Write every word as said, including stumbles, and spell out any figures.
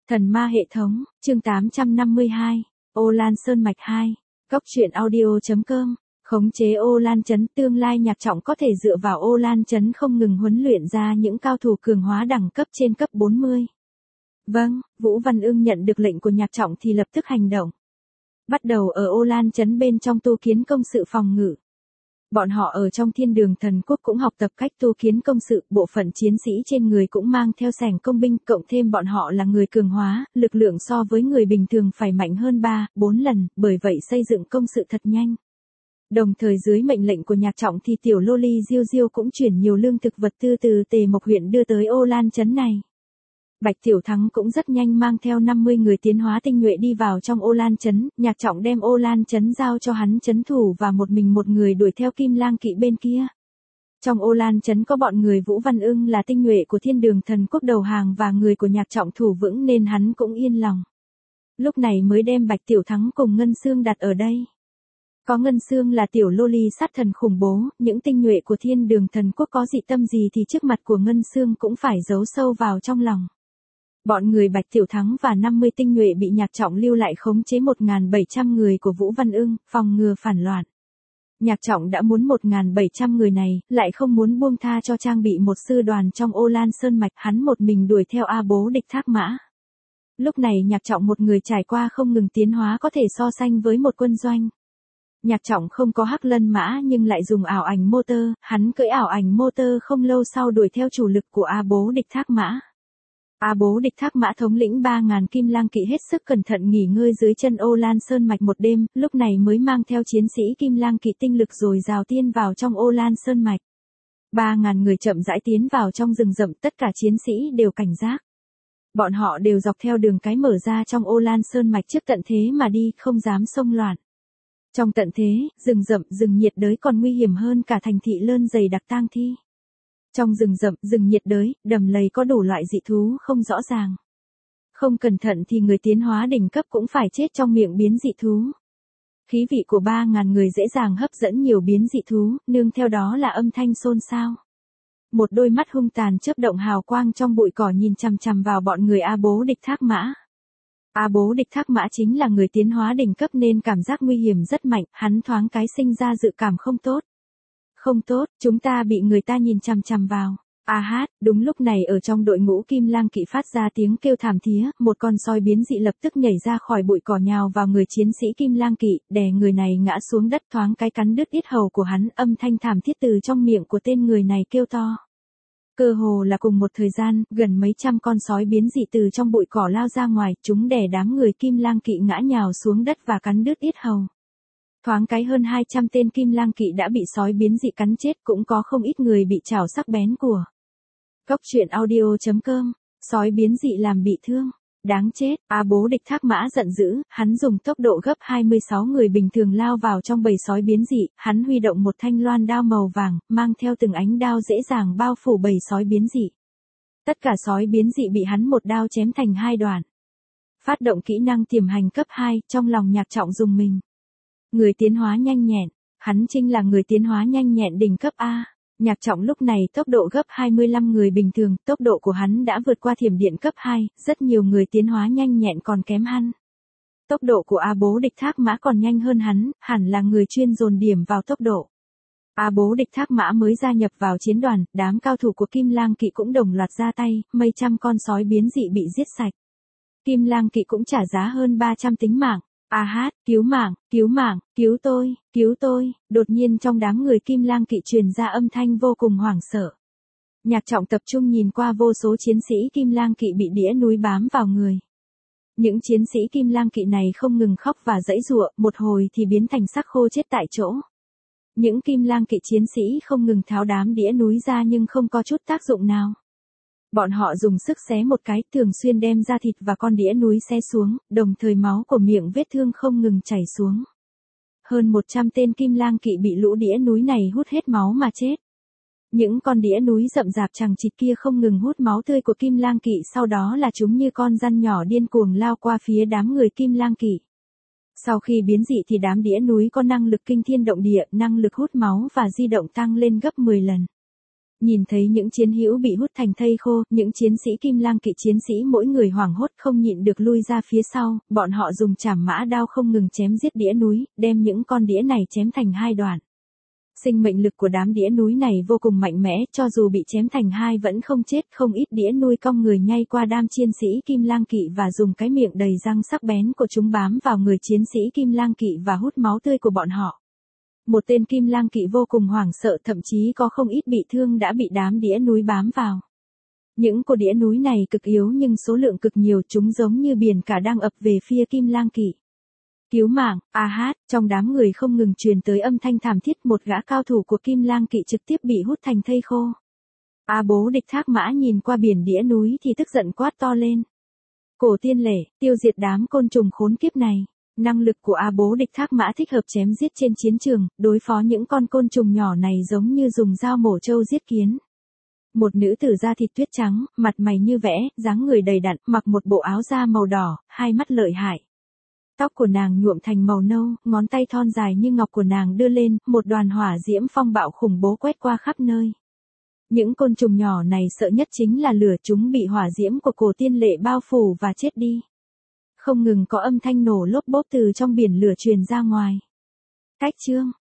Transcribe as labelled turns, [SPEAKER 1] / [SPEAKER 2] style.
[SPEAKER 1] Thần ma hệ thống, chương tám trăm năm mươi hai, Ô Lan Sơn Mạch hai, Cốc truyện audio.com, khống chế Ô Lan Trấn. Tương lai Nhạc Trọng có thể dựa vào Ô Lan Trấn không ngừng huấn luyện ra những cao thủ cường hóa đẳng cấp trên cấp bốn mươi. Vâng, Vũ Văn Ưng nhận được lệnh của Nhạc Trọng thì lập tức hành động. Bắt đầu ở Ô Lan Trấn bên trong tu kiến công sự phòng ngự. Bọn họ ở trong Thiên Đường Thần Quốc cũng học tập cách tu kiến công sự, bộ phận chiến sĩ trên người cũng mang theo sẻng công binh, cộng thêm bọn họ là người cường hóa, lực lượng so với người bình thường phải mạnh hơn ba, bốn lần, bởi vậy xây dựng công sự thật nhanh. Đồng thời dưới mệnh lệnh của Nhạc Trọng thì tiểu lô ly Diêu Diêu cũng chuyển nhiều lương thực vật tư từ Tề Mộc huyện đưa tới Ô Lan Trấn này. Bạch Tiểu Thắng cũng rất nhanh mang theo năm mươi người tiến hóa tinh nhuệ đi vào trong Ô Lan Trấn, Nhạc Trọng đem Ô Lan Trấn giao cho hắn trấn thủ và một mình một người đuổi theo Kim Lang Kỵ bên kia. Trong Ô Lan Trấn có bọn người Vũ Văn Ưng là tinh nhuệ của Thiên Đường Thần Quốc đầu hàng và người của Nhạc Trọng thủ vững nên hắn cũng yên lòng. Lúc này mới đem Bạch Tiểu Thắng cùng Ngân Xương đặt ở đây. Có Ngân Xương là tiểu lô ly sát thần khủng bố, những tinh nhuệ của Thiên Đường Thần Quốc có dị tâm gì thì trước mặt của Ngân Xương cũng phải giấu sâu vào trong lòng. Bọn người Bạch Tiểu Thắng và năm mươi tinh nhuệ bị Nhạc Trọng lưu lại khống chế một nghìn bảy trăm người của Vũ Văn Ưng, phòng ngừa phản loạn. Nhạc Trọng đã muốn một nghìn bảy trăm người này, lại không muốn buông tha cho trang bị một sư đoàn trong Ô Lan Sơn Mạch, hắn một mình đuổi theo A Bố Địch Thác Mã. Lúc này Nhạc Trọng một người trải qua không ngừng tiến hóa có thể so sánh với một quân doanh. Nhạc Trọng không có hắc lân mã nhưng lại dùng ảo ảnh motor, hắn cưỡi ảo ảnh motor không lâu sau đuổi theo chủ lực của A Bố Địch Thác Mã. A Bố Địch Thác Mã thống lĩnh ba nghìn Kim Lang Kỵ hết sức cẩn thận nghỉ ngơi dưới chân Ô Lan Sơn Mạch một đêm, lúc này mới mang theo chiến sĩ Kim Lang Kỵ tinh lực rồi rào tiên vào trong Ô Lan Sơn Mạch. ba nghìn người chậm rãi tiến vào trong rừng rậm, tất cả chiến sĩ đều cảnh giác. Bọn họ đều dọc theo đường cái mở ra trong Ô Lan Sơn Mạch trước tận thế mà đi, không dám xông loạn. Trong tận thế, rừng rậm, rừng nhiệt đới còn nguy hiểm hơn cả thành thị lớn dày đặc tang thi. Trong rừng rậm, rừng nhiệt đới, đầm lầy có đủ loại dị thú không rõ ràng. Không cẩn thận thì người tiến hóa đỉnh cấp cũng phải chết trong miệng biến dị thú. Khí vị của ba nghìn người dễ dàng hấp dẫn nhiều biến dị thú, nương theo đó là âm thanh xôn xao. Một đôi mắt hung tàn chớp động hào quang trong bụi cỏ nhìn chằm chằm vào bọn người A Bố Địch Thác Mã. A Bố Địch Thác Mã chính là người tiến hóa đỉnh cấp nên cảm giác nguy hiểm rất mạnh, hắn thoáng cái sinh ra dự cảm không tốt. Không tốt, chúng ta bị người ta nhìn chằm chằm vào. A hát, đúng lúc này ở trong đội ngũ Kim Lang Kỵ phát ra tiếng kêu thảm thía, một con sói biến dị lập tức nhảy ra khỏi bụi cỏ nhào vào người chiến sĩ Kim Lang Kỵ, đè người này ngã xuống đất, thoáng cái cắn đứt yết hầu của hắn, âm thanh thảm thiết từ trong miệng của tên người này kêu to. Cơ hồ là cùng một thời gian, gần mấy trăm con sói biến dị từ trong bụi cỏ lao ra ngoài, chúng đè đám người Kim Lang Kỵ ngã nhào xuống đất và cắn đứt yết hầu. Thoáng cái hơn hai trăm tên Kim Lang Kỵ đã bị sói biến dị cắn chết, cũng có không ít người bị chảo sắc bén của. Cốc truyện audio.com, sói biến dị làm bị thương. Đáng chết, A Bố Địch Thác Mã giận dữ, hắn dùng tốc độ gấp hai mươi sáu người bình thường lao vào trong bầy sói biến dị, hắn huy động một thanh loan đao màu vàng, mang theo từng ánh đao dễ dàng bao phủ bầy sói biến dị. Tất cả sói biến dị bị hắn một đao chém thành hai đoạn. Phát động kỹ năng tiềm hành cấp hai, trong lòng Nhạc Trọng dùng mình. Người tiến hóa nhanh nhẹn, hắn chính là người tiến hóa nhanh nhẹn đỉnh cấp A. Nhạc Trọng lúc này tốc độ gấp hai mươi lăm người bình thường, tốc độ của hắn đã vượt qua thiểm điện cấp hai, rất nhiều người tiến hóa nhanh nhẹn còn kém hắn. Tốc độ của A Bố Địch Thác Mã còn nhanh hơn hắn, hẳn là người chuyên dồn điểm vào tốc độ. A Bố Địch Thác Mã mới gia nhập vào chiến đoàn, đám cao thủ của Kim Lang Kỵ cũng đồng loạt ra tay, mấy trăm con sói biến dị bị giết sạch. Kim Lang Kỵ cũng trả giá hơn ba trăm tính mạng. A hát, cứu mạng, cứu mạng, cứu tôi, cứu tôi, đột nhiên trong đám người Kim Lang Kỵ truyền ra âm thanh vô cùng hoảng sợ. Nhạc Trọng tập trung nhìn qua vô số chiến sĩ Kim Lang Kỵ bị đĩa núi bám vào người. Những chiến sĩ Kim Lang Kỵ này không ngừng khóc và giãy giụa, một hồi thì biến thành xác khô chết tại chỗ. Những Kim Lang Kỵ chiến sĩ không ngừng tháo đám đĩa núi ra nhưng không có chút tác dụng nào. Bọn họ dùng sức xé một cái, thường xuyên đem da thịt và con đĩa núi xé xuống, đồng thời máu của miệng vết thương không ngừng chảy xuống. Hơn một trăm tên Kim Lang Kỵ bị lũ đĩa núi này hút hết máu mà chết. Những con đĩa núi rậm rạp chằng chịt kia không ngừng hút máu tươi của Kim Lang Kỵ, sau đó là chúng như con rắn nhỏ điên cuồng lao qua phía đám người Kim Lang Kỵ. Sau khi biến dị thì đám đĩa núi có năng lực kinh thiên động địa, năng lực hút máu và di động tăng lên gấp mười lần. Nhìn thấy những chiến hữu bị hút thành thây khô, những chiến sĩ Kim Lang Kỵ chiến sĩ mỗi người hoảng hốt không nhịn được lui ra phía sau, bọn họ dùng trảm mã đao không ngừng chém giết đĩa núi, đem những con đĩa này chém thành hai đoạn. Sinh mệnh lực của đám đĩa núi này vô cùng mạnh mẽ, cho dù bị chém thành hai vẫn không chết, không ít đĩa nuôi cong người nhây qua đám chiến sĩ Kim Lang Kỵ và dùng cái miệng đầy răng sắc bén của chúng bám vào người chiến sĩ Kim Lang Kỵ và hút máu tươi của bọn họ. Một tên Kim Lang Kỵ vô cùng hoảng sợ, thậm chí có không ít bị thương đã bị đám đĩa núi bám vào. Những cô đĩa núi này cực yếu nhưng số lượng cực nhiều, chúng giống như biển cả đang ập về phía Kim Lang Kỵ. Cứu mạng, a hát, trong đám người không ngừng truyền tới âm thanh thảm thiết, một gã cao thủ của Kim Lang Kỵ trực tiếp bị hút thành thây khô. A Bố Địch Thác Mã nhìn qua biển đĩa núi thì tức giận quát to lên. Cổ Tiên Lệ, tiêu diệt đám côn trùng khốn kiếp này. Năng lực của A Bố Địch Thác Mã thích hợp chém giết trên chiến trường, đối phó những con côn trùng nhỏ này giống như dùng dao mổ trâu giết kiến. Một nữ tử da thịt tuyết trắng, mặt mày như vẽ, dáng người đầy đặn, mặc một bộ áo da màu đỏ, hai mắt lợi hại. Tóc của nàng nhuộm thành màu nâu, ngón tay thon dài như ngọc của nàng đưa lên, một đoàn hỏa diễm phong bạo khủng bố quét qua khắp nơi. Những côn trùng nhỏ này sợ nhất chính là lửa, chúng bị hỏa diễm của Cổ Tiên Lệ bao phủ và chết đi. Không ngừng có âm thanh nổ lốp bốp từ trong biển lửa truyền ra ngoài. Cách chương